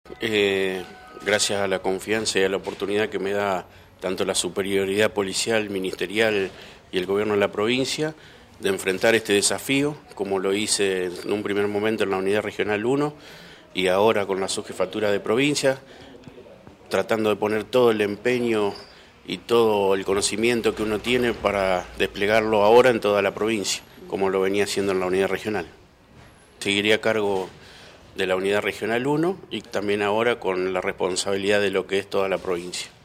Gracias a la confianza y a la oportunidad que me da tanto la superioridad policial, ministerial y el gobierno de la provincia, de enfrentar este desafío, como lo hice en un primer momento en la Unidad Regional 1 y ahora con la subjefatura de provincia, tratando de poner todo el empeño y todo el conocimiento que uno tiene para desplegarlo ahora en toda la provincia, como lo venía haciendo en la Unidad Regional. Seguiría a cargo de la Unidad Regional 1 y también ahora con la responsabilidad de lo que es toda la provincia.